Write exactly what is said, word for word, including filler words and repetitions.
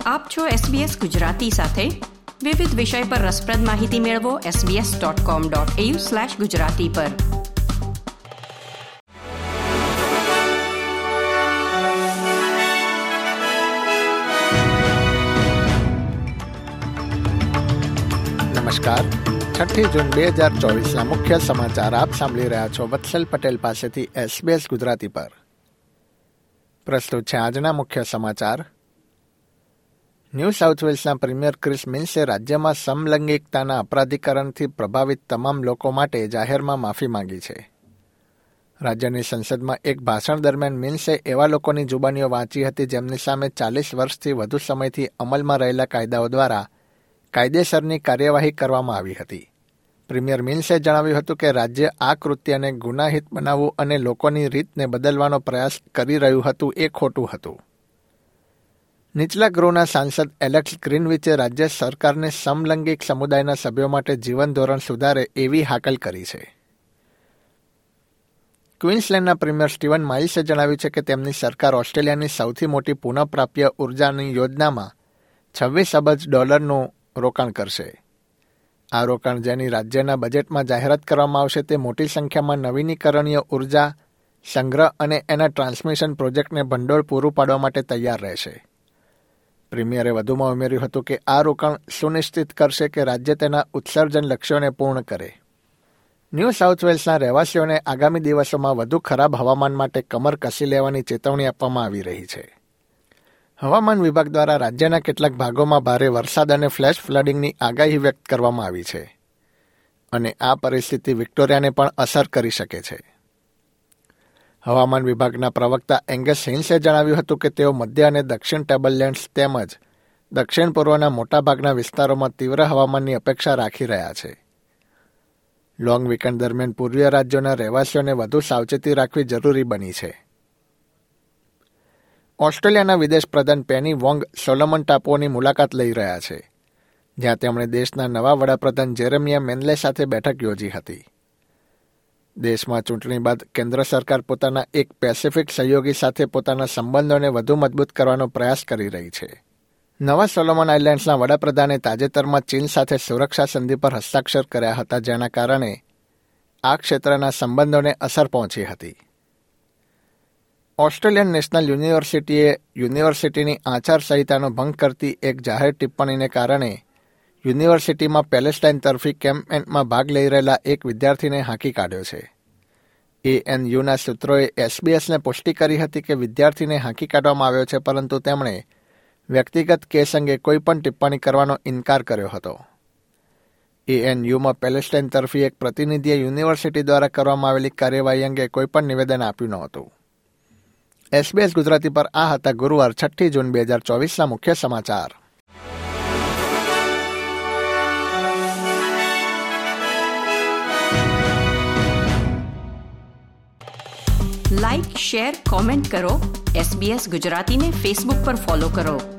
આપ છો એસબીએસ ગુજરાતી સાથે. વિવિધ વિષય પર રસપ્રદ માહિતી મેળવો SBS dot com dot AU slash Gujarati પર. નમસ્કાર. છઠ્ઠી જૂન બે હજાર ચોવીસના મુખ્ય સમાચાર આપ સાંભળી રહ્યા છો વત્સલ પટેલ પાસેથી એસબીએસ ગુજરાતી પર. પ્રસ્તુત છે આજના મુખ્ય સમાચાર. ન્યૂ સાઉથ વેલ્સના પ્રીમિયર ક્રિસ મિન્સે રાજ્યમાં સમલૈંગિકતાના અપરાધીકરણથી પ્રભાવિત તમામ લોકો માટે જાહેરમાં માફી માંગી છે. રાજ્યની સંસદમાં એક ભાષણ દરમિયાન મિન્સે એવા લોકોની જુબાનીઓ વાંચી હતી જેમની સામે ચાલીસ વર્ષથી વધુ સમયથી અમલમાં રહેલા કાયદાઓ દ્વારા કાયદેસરની કાર્યવાહી કરવામાં આવી હતી. પ્રીમિયર મિન્સે જણાવ્યું હતું કે રાજ્ય આ કૃત્યને ગુનાહિત બનાવવું અને લોકોની રીતને બદલવાનો પ્રયાસ કરી રહ્યું હતું એ ખોટું હતું. નીચલા ગૃહના સાંસદ એલેક્સ ગ્રીનવિચે રાજ્ય સરકારને સમલૈંગિક સમુદાયના સભ્યો માટે જીવન ધોરણ સુધારે એવી હાકલ કરી છે. ક્વીન્સલેન્ડના પ્રીમિયર સ્ટીવન માઇલ્સે જણાવ્યું છે કે તેમની સરકાર ઓસ્ટ્રેલિયાની સૌથી મોટી પુનઃપ્રાપ્ય ઉર્જાની યોજનામાં છવ્વીસ અબજ ડોલરનું રોકાણ કરશે. આ રોકાણ જેની રાજ્યના બજેટમાં જાહેરાત કરવામાં આવશે તે મોટી સંખ્યામાં નવીનીકરણીય ઉર્જા સંગ્રહ અને એના ટ્રાન્સમિશન પ્રોજેક્ટને ભંડોળ પૂરું પાડવા માટે તૈયાર રહેશે. પ્રીમિયરે વધુમાં ઉમેર્યું હતું કે આ રોકાણ સુનિશ્ચિત કરશે કે રાજ્ય તેના ઉત્સર્જન લક્ષ્યોને પૂર્ણ કરે. ન્યૂ સાઉથ વેલ્સના રહેવાસીઓને આગામી દિવસોમાં વધુ ખરાબ હવામાન માટે કમર કસી લેવાની ચેતવણી આપવામાં આવી રહી છે. હવામાન વિભાગ દ્વારા રાજ્યના કેટલાક ભાગોમાં ભારે વરસાદ અને ફ્લેશ ફ્લડિંગની આગાહી વ્યક્ત કરવામાં આવી છે અને આ પરિસ્થિતિ વિક્ટોરિયાને પણ અસર કરી શકે છે. હવામાન વિભાગના પ્રવક્તા એંગસ હિન્સે જણાવ્યું હતું કે તેઓ મધ્ય અને દક્ષિણ ટેબલલેન્ડ્સ તેમજ દક્ષિણ પૂર્વના મોટાભાગના વિસ્તારોમાં તીવ્ર હવામાનની અપેક્ષા રાખી રહ્યા છે. લોંગ વીકેન્ડ દરમિયાન પૂર્વીય રાજ્યોના રહેવાસીઓને વધુ સાવચેતી રાખવી જરૂરી બની છે. ઓસ્ટ્રેલિયાના વિદેશ પ્રધાન પેની વોંગ સોલોમન ટાપુઓની મુલાકાત લઈ રહ્યા છે, જ્યાં તેમણે દેશના નવા વડાપ્રધાન જેરેમિયા મેનલે સાથે બેઠક યોજી હતી. દેશમાં ચૂંટણી બાદ કેન્દ્ર સરકાર પોતાના એક પેસિફિક સહયોગી સાથે પોતાના સંબંધોને વધુ મજબૂત કરવાનો પ્રયાસ કરી રહી છે. નવા સોલોમન આઇલેન્ડ્સના વડાપ્રધાને તાજેતરમાં ચીન સાથે સુરક્ષા સંધિ પર હસ્તાક્ષર કર્યા હતા, જેના કારણે આ ક્ષેત્રના સંબંધોને અસર પહોંચી હતી. ઓસ્ટ્રેલિયન નેશનલ યુનિવર્સિટીએ યુનિવર્સિટીની આચારસંહિતાનો ભંગ કરતી એક જાહેર ટિપ્પણીને કારણે યુનિવર્સિટીમાં પેલેસ્ટાઇન તરફી કેમ્પેનમાં ભાગ લઈ રહેલા એક વિદ્યાર્થીને હાંકી કાઢ્યો છે. એએનયુના સૂત્રોએ એસબીએસને પુષ્ટિ કરી હતી કે વિદ્યાર્થીને હાંકી કાઢવામાં આવ્યો છે, પરંતુ તેમણે વ્યક્તિગત કેસ અંગે કોઈ પણ ટિપ્પણી કરવાનો ઇનકાર કર્યો હતો. એએનયુમાં પેલેસ્ટાઇન તરફી એક પ્રતિનિધિએ યુનિવર્સિટી દ્વારા કરવામાં આવેલી કાર્યવાહી અંગે કોઈ પણ નિવેદન આપ્યું નહોતું. એસબીએસ ગુજરાતી પર આ હતા ગુરુવાર છઠ્ઠી જૂન બે હજાર ચોવીસના મુખ્ય સમાચાર. લાઇક, શેર, કોમેન્ટ કરો. એસબીએસ ગુજરાતીને ફેસબુક પર ફોલો કરો.